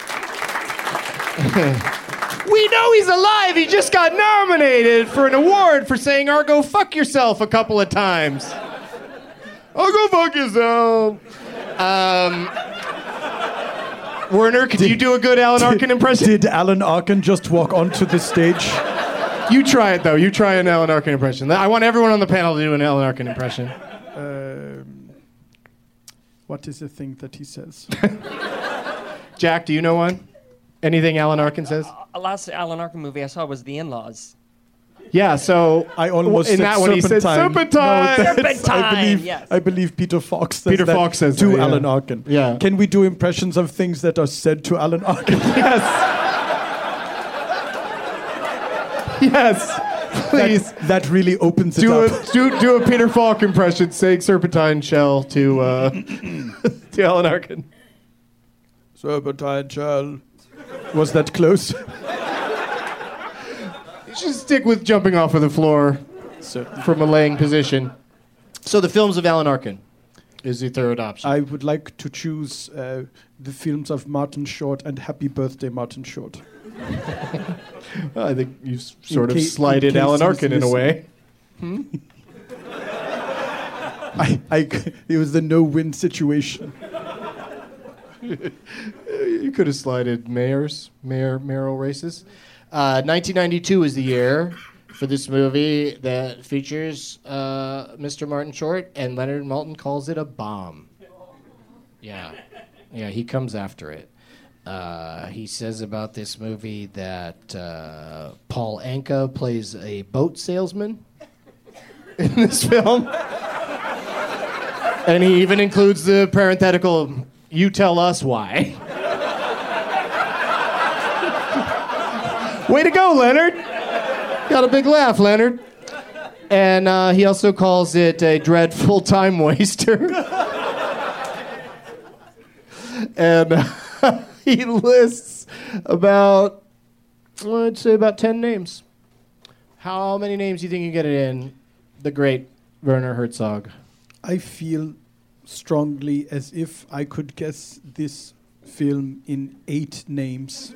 Speaker 6: We know he's alive. He just got nominated for an award for saying "Argo, fuck yourself" a couple of times. Argo, fuck yourself. Werner, could you do a good Alan Arkin impression?
Speaker 8: Did Alan Arkin just walk onto the stage?
Speaker 6: You try it, though. You try an Alan Arkin impression. I want everyone on the panel to do an Alan Arkin impression.
Speaker 8: What is the thing that he says?
Speaker 6: Jack, do you know one? Anything Alan Arkin says?
Speaker 9: The last Alan Arkin movie I saw was The In-Laws.
Speaker 6: Yeah, so
Speaker 8: I almost
Speaker 6: in
Speaker 8: said
Speaker 6: that one he said Serpentine.
Speaker 8: No,
Speaker 9: Serpentine, yes.
Speaker 8: I believe Peter Fox says
Speaker 6: Peter Fox says
Speaker 8: to
Speaker 6: that, yeah.
Speaker 8: Alan Arkin.
Speaker 6: Yeah.
Speaker 8: Can we do impressions of things that are said to Alan Arkin?
Speaker 6: Yes. Yes. Please.
Speaker 8: That really opens it up.
Speaker 6: Do a Peter Falk impression saying Serpentine Shell to to Alan Arkin.
Speaker 8: Serpentine Shell. Was that close?
Speaker 6: You should stick with jumping off of the floor from a laying position. So the films of Alan Arkin is the third option.
Speaker 8: I would like to choose the films of Martin Short and Happy Birthday, Martin Short.
Speaker 6: Well, I think you've sort of slighted Alan Arkin in a way.
Speaker 8: It was the no-win situation.
Speaker 6: You could have slighted mayoral races. 1992 is the year for this movie that features Mr. Martin Short, and Leonard Maltin calls it a bomb. Yeah, he comes after it. He says about this movie that Paul Anka plays a boat salesman in this film. And he even includes the parenthetical, "You tell us why." Way to go, Leonard. Got a big laugh, Leonard. And he also calls it a dreadful time waster. And he lists about, I'd say about 10 names. How many names do you think you get it in, the great Werner Herzog?
Speaker 8: I feel strongly as if I could guess this film in 8 names.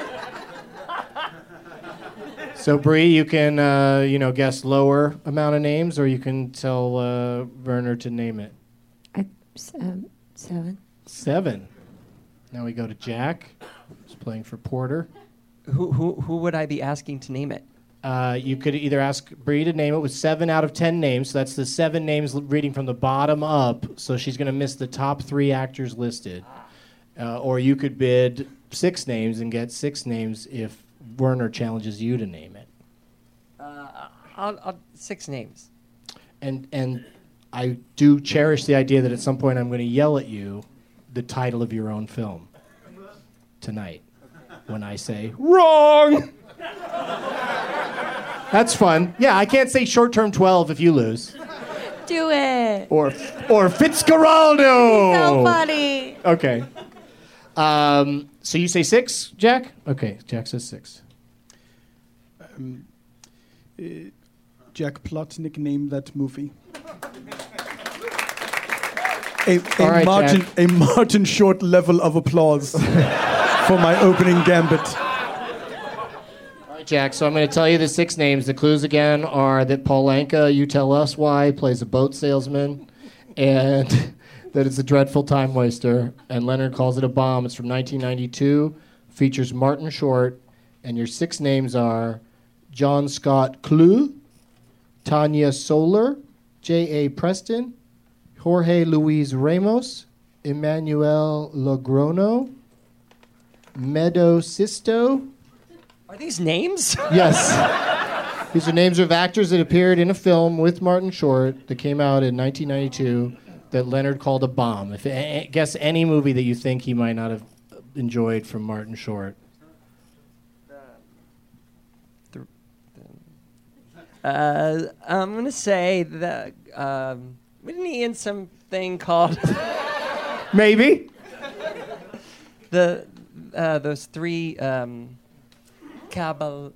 Speaker 6: So, Bree, you can, guess lower amount of names, or you can tell Werner to name it.
Speaker 10: 7.
Speaker 6: 7. Now we go to Jack, who's playing for Porter.
Speaker 9: Who would I be asking to name it?
Speaker 6: You could either ask Bree to name it with 7 out of 10 names, so that's the 7 names reading from the bottom up, so she's going to miss the top 3 actors listed. Or you could bid 6 names and get 6 names if Werner challenges you to name it.
Speaker 9: I'll 6 names.
Speaker 6: And I do cherish the idea that at some point I'm going to yell at you the title of your own film tonight when I say wrong. That's fun. Yeah, I can't say short-term 12 if you lose.
Speaker 10: Do it.
Speaker 6: Or Fitzcarraldo.
Speaker 10: So funny.
Speaker 6: Okay. So you say 6, Jack? Okay, Jack says 6.
Speaker 8: Jack Plotnick named that movie.
Speaker 6: All right,
Speaker 8: A Martin Short level of applause for my opening gambit.
Speaker 6: All right, Jack, so I'm going to tell you the 6 names. The clues again are that Paul Anka, you tell us why, plays a boat salesman, and that it's a dreadful time waster, and Leonard calls it a bomb. It's from 1992, features Martin Short, and your 6 names are John Scott Clue, Tanya Soler, J.A. Preston, Jorge Luis Ramos, Emmanuel Logrono, Meadow Sisto.
Speaker 9: Are these names?
Speaker 6: Yes. These are names of actors that appeared in a film with Martin Short that came out in 1992 that Leonard called a bomb. Guess any movie that you think he might not have enjoyed from Martin Short.
Speaker 9: I'm going to say that... wasn't he in something called...
Speaker 6: Maybe.
Speaker 9: Those 3... Cabal...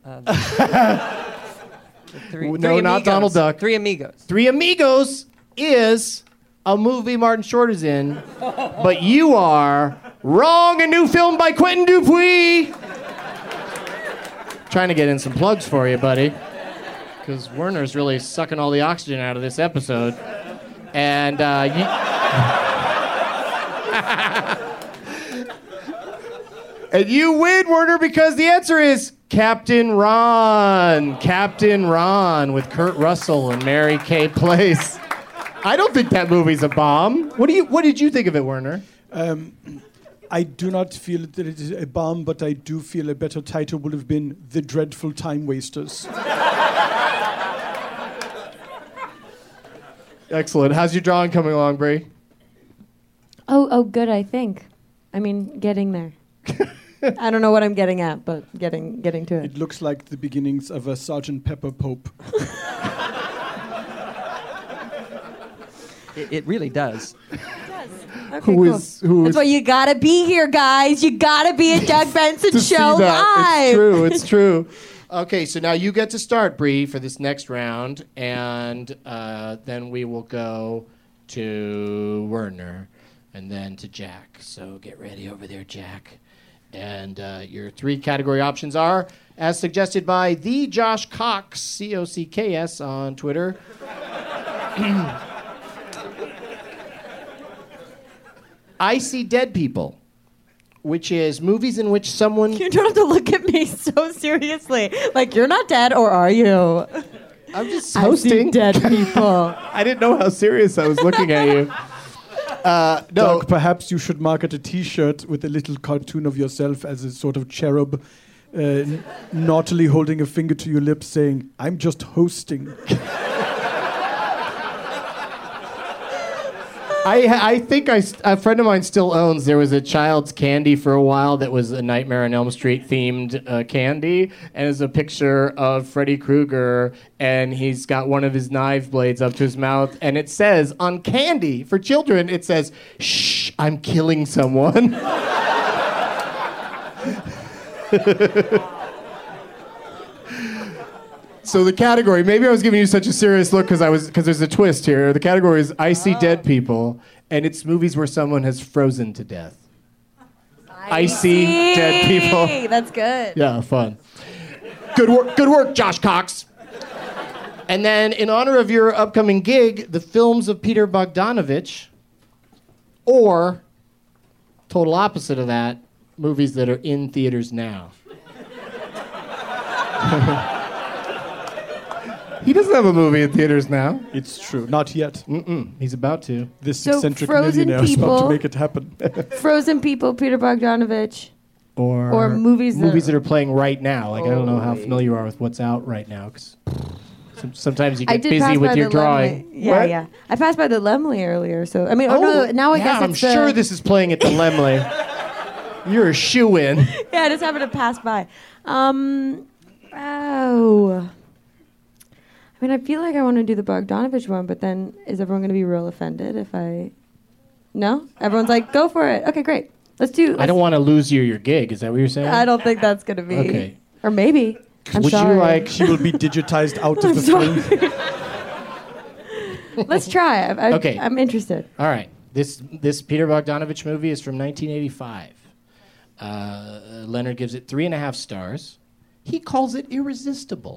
Speaker 6: No, not Donald Duck.
Speaker 9: 3 Amigos.
Speaker 6: 3 Amigos is a movie Martin Short is in, but you are wrong. A new film by Quentin Dupuis. Trying to get in some plugs for you, buddy, because Werner's really sucking all the oxygen out of this episode. And and you win, Werner, because the answer is Captain Ron. Captain Ron with Kurt Russell and Mary Kay Place. I don't think that movie's a bomb. What did you think of it, Werner?
Speaker 8: I do not feel that it is a bomb, but I do feel a better title would have been The Dreadful Time Wasters.
Speaker 6: Excellent. How's your drawing coming along, Bree?
Speaker 10: Oh, good, I think. I mean, getting there. I don't know what I'm getting at, but getting to it.
Speaker 8: It looks like the beginnings of a Sgt. Pepper Pope.
Speaker 9: It really does.
Speaker 10: It does. Okay, cool. That's why you gotta be here, guys. You gotta be at Doug Benson Show live.
Speaker 6: It's true. Okay, so now you get to start, Bree, for this next round, and then we will go to Werner, and then to Jack. So get ready over there, Jack. And your 3 category options are, as suggested by the Josh Cox, C-O-C-K-S on Twitter. I See Dead People, which is movies in which someone...
Speaker 10: You don't have to look at me so seriously. Like, you're not dead, or are you?
Speaker 6: I'm just hosting.
Speaker 10: I see dead people.
Speaker 6: I didn't know how serious I was looking at you. No.
Speaker 8: Doug, perhaps you should market a T-shirt with a little cartoon of yourself as a sort of cherub, naughtily holding a finger to your lips, saying, "I'm just hosting."
Speaker 6: I think a friend of mine still owns. There was a child's candy for a while that was a Nightmare on Elm Street themed candy, and it's a picture of Freddy Krueger, and he's got one of his knife blades up to his mouth, and it says on candy for children, it says, "Shh, I'm killing someone." So the category, maybe I was giving you such a serious look because there's a twist here. The category is I See Dead People, and it's movies where someone has frozen to death. I see dead people.
Speaker 10: That's good.
Speaker 6: Yeah, fun. Good work, Josh Cox. And then in honor of your upcoming gig, the films of Peter Bogdanovich, or total opposite of that, movies that are in theaters now. He doesn't have a movie in theaters now.
Speaker 8: It's true. Not yet.
Speaker 6: He's about to.
Speaker 8: This
Speaker 10: So
Speaker 8: eccentric
Speaker 10: Frozen
Speaker 8: millionaire is about to
Speaker 10: People.
Speaker 8: make it happen.
Speaker 10: Frozen People, Peter Bogdanovich.
Speaker 6: Or
Speaker 10: movies
Speaker 6: that are playing right now. Like, I don't know how familiar you are with what's out right now, because it's Sometimes you
Speaker 7: I
Speaker 6: get
Speaker 7: did
Speaker 6: busy
Speaker 7: pass
Speaker 6: with
Speaker 7: by
Speaker 6: your
Speaker 7: the
Speaker 6: drawing.
Speaker 7: Lemley. Yeah,
Speaker 6: What?
Speaker 7: yeah. I passed by the Lemley earlier, so I mean, no, now I guess
Speaker 6: I'm
Speaker 7: it's
Speaker 6: sure this is playing at the Lemley. You're a shoe-in.
Speaker 7: Yeah, I just happened to pass by. Oh. I mean, I feel like I want to do the Bogdanovich one, but then is everyone going to be real offended if I... No? Everyone's like, go for it. Okay, great.
Speaker 6: I don't want to lose you your gig. Is that what you're saying?
Speaker 7: I don't think that's going to be...
Speaker 6: Okay.
Speaker 7: Or maybe. I'm
Speaker 6: Would
Speaker 7: sorry.
Speaker 6: you like...
Speaker 8: She will be digitized out of
Speaker 7: I'm
Speaker 8: the
Speaker 7: sorry.
Speaker 8: film.
Speaker 7: Let's try.
Speaker 6: Okay.
Speaker 7: I'm interested.
Speaker 6: All right. This Peter Bogdanovich movie is from 1985. Leonard gives it 3.5 stars. He calls it irresistible.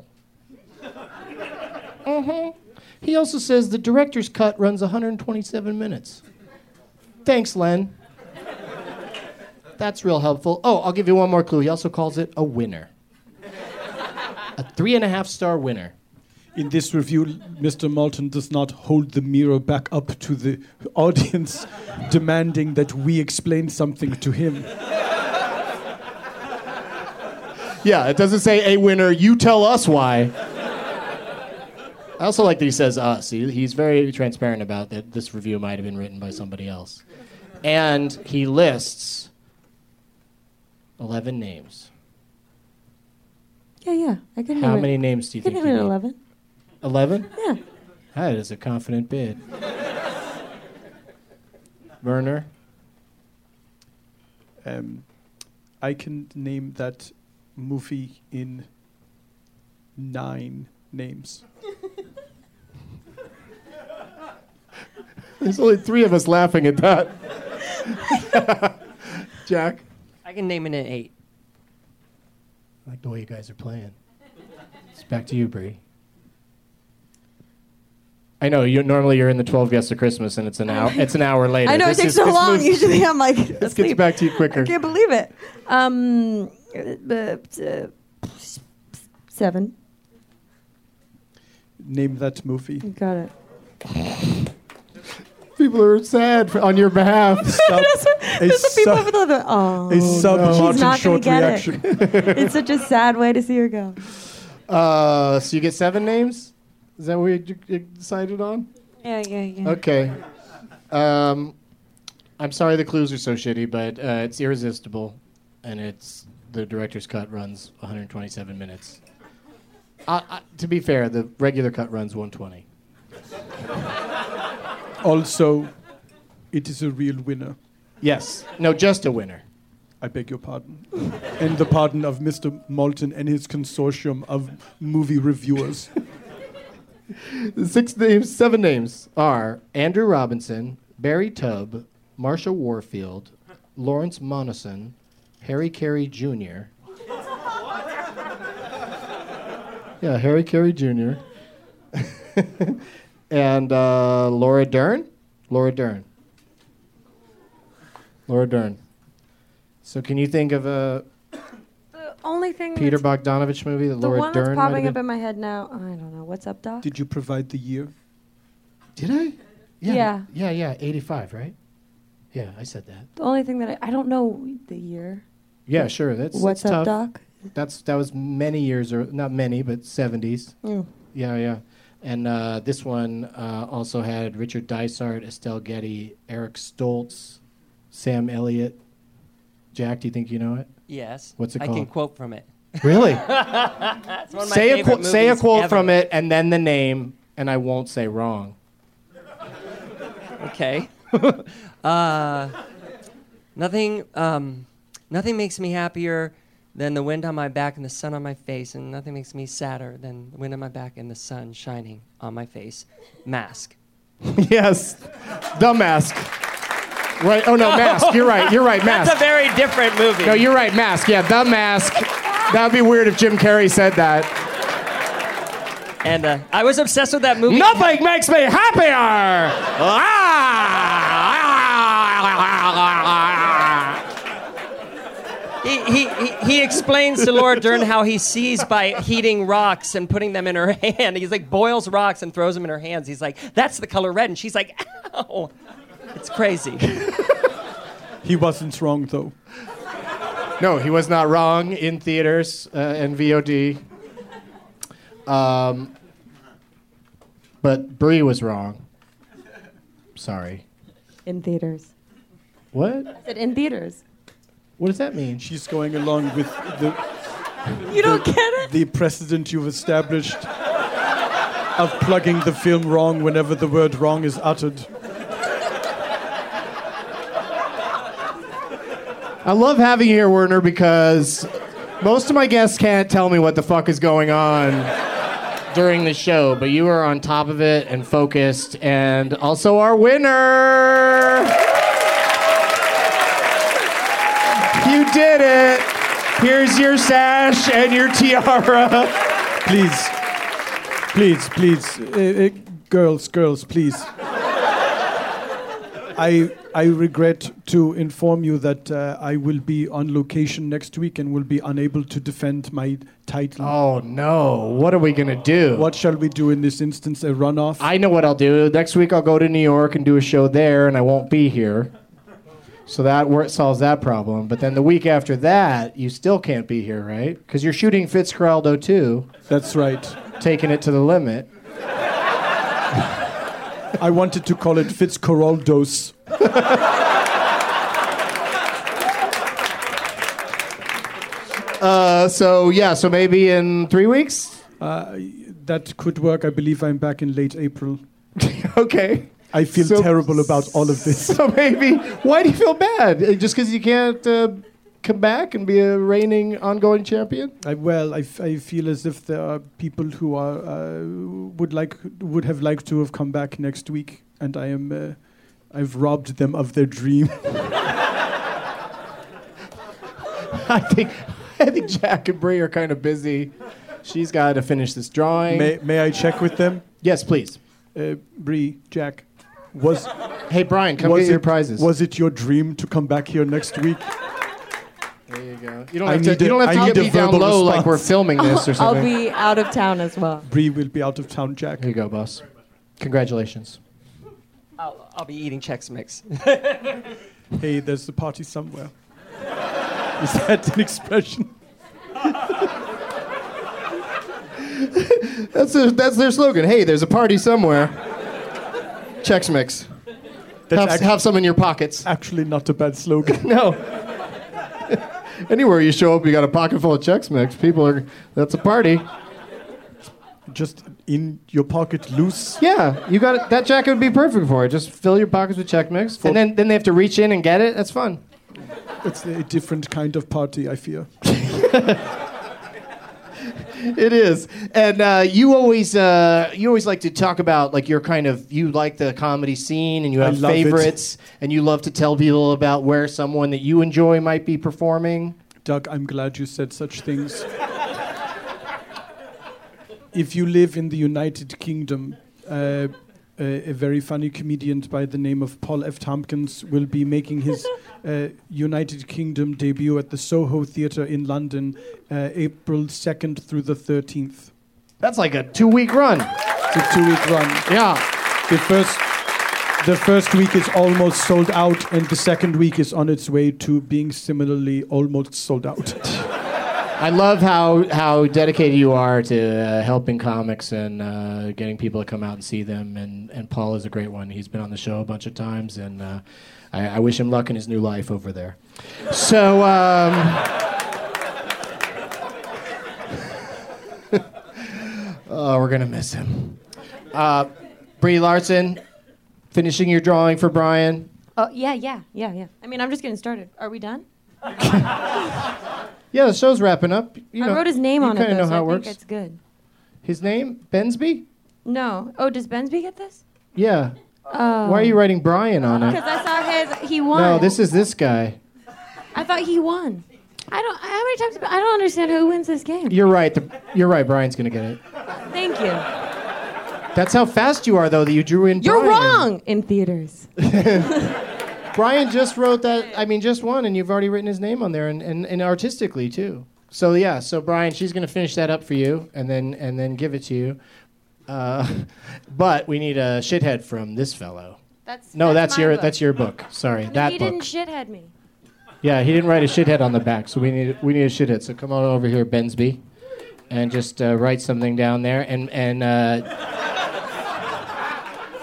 Speaker 6: He also says the director's cut runs 127 minutes. Thanks, Len. That's real helpful. Oh, I'll give you one more clue. He also calls it a winner. A 3.5 star winner.
Speaker 8: In this review, Mr. Moulton does not hold the mirror back up to the audience, demanding that we explain something to him.
Speaker 6: Yeah, it doesn't say a winner. You tell us why. I also like that he says us. He's very transparent about that this review might have been written by somebody else. And he lists 11 names.
Speaker 7: Yeah. I can
Speaker 6: How
Speaker 7: name
Speaker 6: many
Speaker 7: it.
Speaker 6: names do you
Speaker 7: I can
Speaker 6: think
Speaker 7: name
Speaker 6: you
Speaker 7: it
Speaker 6: need?
Speaker 7: 11.
Speaker 6: 11?
Speaker 7: Yeah.
Speaker 6: That is a confident bid. Werner?
Speaker 8: I can name that movie in 9 names.
Speaker 6: There's only 3 of us laughing at that. Jack?
Speaker 9: I can name it in 8.
Speaker 6: I like the way you guys are playing. It's back to you, Bree. I know normally you're in the 12 Guests of Christmas, and it's an hour. It's an hour later.
Speaker 7: I know it takes so long. Usually I'm like,
Speaker 6: This gets back to you quicker.
Speaker 7: I can't believe it. 7.
Speaker 8: Name that movie.
Speaker 7: You got it.
Speaker 6: People are sad on your behalf.
Speaker 7: There's the people over there. Oh,
Speaker 8: A sub-Martin
Speaker 7: she's not gonna
Speaker 8: short
Speaker 7: get
Speaker 8: reaction.
Speaker 7: it. It's such a sad way to see her go.
Speaker 6: So you get 7 names? Is that what you decided on?
Speaker 7: Yeah.
Speaker 6: Okay. I'm sorry the clues are so shitty, but it's irresistible, and the director's cut runs 127 minutes. To be fair, the regular cut runs 120.
Speaker 8: Also, it is a real winner.
Speaker 6: Yes. No, just a winner.
Speaker 8: I beg your pardon. And the pardon of Mr. Moulton and his consortium of movie reviewers.
Speaker 6: The 7 names are Andrew Robinson, Barry Tubb, Marsha Warfield, Lawrence Monason, Harry Carey Jr. Yeah, Harry Carey Jr. And Laura Dern. So can you think of a
Speaker 7: The only thing
Speaker 6: Peter
Speaker 7: that's-
Speaker 6: Bogdanovich movie that
Speaker 7: the
Speaker 6: Laura
Speaker 7: one
Speaker 6: Dern
Speaker 7: that's
Speaker 6: might
Speaker 7: popping
Speaker 6: have
Speaker 7: up
Speaker 6: been?
Speaker 7: in my head now. I don't know. What's up, Doc?
Speaker 8: Did you provide the year?
Speaker 6: Did I?
Speaker 7: Yeah.
Speaker 6: Yeah, 85, right? Yeah, I said that.
Speaker 7: The only thing that I don't know the year.
Speaker 6: Yeah, sure. That's
Speaker 7: What's
Speaker 6: that's
Speaker 7: up,
Speaker 6: tough.
Speaker 7: Doc?
Speaker 6: That was many years, or not many, but 70s.
Speaker 7: Mm.
Speaker 6: Yeah. And this one also had Richard Dysart, Estelle Getty, Eric Stoltz, Sam Elliott. Jack, do you think you know it?
Speaker 9: Yes.
Speaker 6: What's it
Speaker 9: I
Speaker 6: called?
Speaker 9: can quote from it.
Speaker 6: Really?
Speaker 9: It's one of my
Speaker 6: say
Speaker 9: favorite
Speaker 6: a
Speaker 9: movies
Speaker 6: quote
Speaker 9: ever.
Speaker 6: from it, and then the name, and I won't say wrong.
Speaker 9: Okay. Nothing makes me happier than the wind on my back and the sun on my face, and nothing makes me sadder than the wind on my back and the sun shining on my face. Mask.
Speaker 6: Yes, The Mask. Right? Oh no, Mask. You're right. Mask.
Speaker 9: That's a very different movie.
Speaker 6: No, you're right. Mask. Yeah, The Mask. That'd be weird if Jim Carrey said that.
Speaker 9: And I was obsessed with that movie.
Speaker 6: Nothing makes me happier.
Speaker 9: He explains to Laura Dern how he sees by heating rocks and putting them in her hand. He's like boils rocks and throws them in her hands. He's like, that's the color red. And she's like, ow. It's crazy.
Speaker 8: He wasn't wrong, though.
Speaker 6: No, he was not wrong in theaters and VOD. But Brie was wrong. Sorry.
Speaker 10: In theaters.
Speaker 6: What?
Speaker 10: I said in theaters.
Speaker 6: What does that mean?
Speaker 8: She's going along with
Speaker 10: You don't get it?
Speaker 8: the precedent you've established of plugging the film wrong whenever the word wrong is uttered.
Speaker 6: I love having you here, Werner, because most of my guests can't tell me what the fuck is going on during the show, but you are on top of it and focused, and also our winner! You did it! Here's your sash and your tiara.
Speaker 8: Please. Girls, please. I regret to inform you that I will be on location next week and will be unable to defend my title.
Speaker 6: Oh no, what are we gonna do?
Speaker 8: What shall we do in this instance? A runoff?
Speaker 6: I know what I'll do. Next week I'll go to New York and do a show there, and I won't be here. So that solves that problem. But then the week after that, you still can't be here, right? Because you're shooting Fitzcarraldo too.
Speaker 8: That's right.
Speaker 6: Taking it to the limit.
Speaker 8: I wanted to call it Fitzcarraldos.
Speaker 6: So maybe in 3 weeks?
Speaker 8: That could work. I believe I'm back in late April.
Speaker 6: Okay.
Speaker 8: I feel terrible about all of this.
Speaker 6: So maybe, why do you feel bad? Just because you can't come back and be a reigning ongoing champion?
Speaker 8: I feel as if there are people who are would have liked to have come back next week, and I've robbed them of their dream.
Speaker 6: I think Jack and Brie are kind of busy. She's got to finish this drawing.
Speaker 8: May I check with them?
Speaker 6: Yes, please.
Speaker 8: Brie, Jack,
Speaker 6: Hey Brian, come get your prizes.
Speaker 8: Was it your dream to come back here next week?
Speaker 6: There you go. You don't have to get me down low like we're filming this or something.
Speaker 10: I'll be out of town as well.
Speaker 8: Brie will be out of town, Jack.
Speaker 6: Here you go, boss. Congratulations.
Speaker 9: I'll be eating Chex Mix.
Speaker 8: Hey, there's a party somewhere. Is that an expression?
Speaker 6: That's their slogan. Hey, there's a party somewhere. Chex Mix. Have some in your pockets.
Speaker 8: Actually, not a bad slogan.
Speaker 6: No. Anywhere you show up, you got a pocket full of Chex Mix. That's a party.
Speaker 8: Just in your pocket, loose.
Speaker 6: Yeah, you got it. That jacket would be perfect for it. Just fill your pockets with Chex Mix, and then they have to reach in and get it. That's fun.
Speaker 8: It's a different kind of party, I fear.
Speaker 6: It is, and you always like to talk about like you like the comedy scene, and you have favorites, and you love to tell people about where someone that you enjoy might be performing.
Speaker 8: Doug, I'm glad you said such things. If you live in the United Kingdom, a very funny comedian by the name of Paul F. Tompkins will be making his United Kingdom debut at the Soho Theatre in London, April 2nd through the 13th.
Speaker 6: That's like a 2-week run.
Speaker 8: It's a 2-week run.
Speaker 6: Yeah.
Speaker 8: The first week is almost sold out, and the second week is on its way to being similarly almost sold out.
Speaker 6: I love how dedicated you are to helping comics and getting people to come out and see them. And Paul is a great one. He's been on the show a bunch of times, and I wish him luck in his new life over there. So, we're going to miss him. Brie Larson, finishing your drawing for Brian.
Speaker 10: Oh, yeah. I mean, I'm just getting started. Are we done?
Speaker 6: Yeah, the show's wrapping up.
Speaker 10: I wrote his name on it, though,
Speaker 6: know how
Speaker 10: so
Speaker 6: it
Speaker 10: I
Speaker 6: works.
Speaker 10: think it's good.
Speaker 6: His name? Bensby?
Speaker 10: No. Oh, does Bensby get this?
Speaker 6: Yeah.
Speaker 10: Oh.
Speaker 6: Why are you writing Brian on it?
Speaker 10: Because I saw he won.
Speaker 6: No, this is this guy.
Speaker 10: I thought he won. How many times? I don't understand who wins this game.
Speaker 6: You're right. You're right. Brian's going to get it.
Speaker 10: Thank you.
Speaker 6: That's how fast you are, though, that you drew in
Speaker 10: You're
Speaker 6: Brian.
Speaker 10: wrong in theaters.
Speaker 6: Brian just wrote that, just won, and you've already written his name on there, and artistically, too. So, yeah, Brian, she's going to finish that up for you and then give it to you. But we need a shithead from this fellow. That's your book. Sorry,
Speaker 10: No,
Speaker 6: that
Speaker 10: he
Speaker 6: book.
Speaker 10: didn't shithead me.
Speaker 6: Yeah, he didn't write a shithead on the back, so we need a shithead. So come on over here, Bensby, and just write something down there, and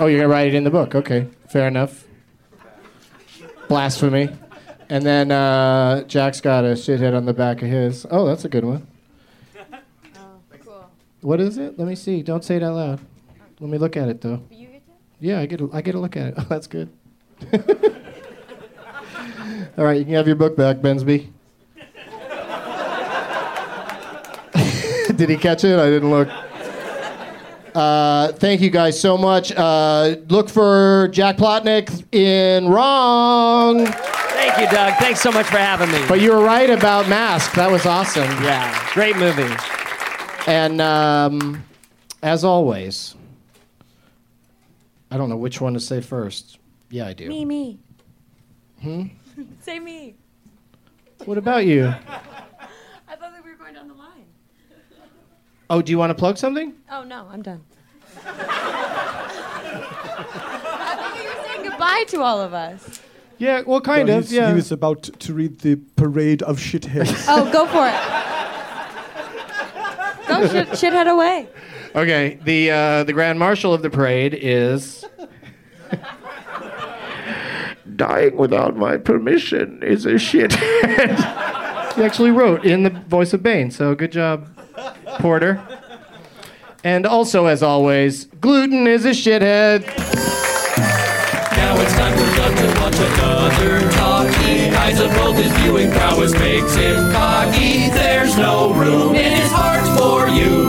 Speaker 6: Oh, you're going to write it in the book. Okay, fair enough. Blasphemy. And then Jack's got a shithead on the back of his. Oh, that's a good one.
Speaker 10: Oh, cool.
Speaker 6: What is it? Let me see. Don't say it out loud. Let me look at it, though.
Speaker 10: You get that?
Speaker 6: Yeah, I get a look at it. Oh, that's good. All right, you can have your book back, Bensby. Did he catch it? I didn't look. Thank you guys so much. Look for Jack Plotnick in Wrong.
Speaker 9: Thank you, Doug. Thanks so much for having me.
Speaker 6: But you were right about Mask. That was awesome.
Speaker 9: Yeah, great movie.
Speaker 6: And as always, I don't know which one to say first. Yeah, I do.
Speaker 10: Me.
Speaker 6: Hmm?
Speaker 10: Say me.
Speaker 6: What about you?
Speaker 10: I thought that we were going down the line.
Speaker 6: Oh, do you want to plug something?
Speaker 10: Oh, no, I'm done. I thought you were saying goodbye to all of us.
Speaker 6: Yeah, well, kind of, yeah.
Speaker 8: He was about to read the parade of shitheads.
Speaker 10: Oh, go for it. Go shithead away.
Speaker 6: Okay, the Grand Marshal of the parade is... Dying without my permission is a shithead. He actually wrote in the voice of Bane, so good job, Porter. And also, as always, gluten is a shithead.
Speaker 5: Now it's time for Doug to launch another talkie. Eyes of both his viewing prowess makes him cocky. There's no room in his heart for you.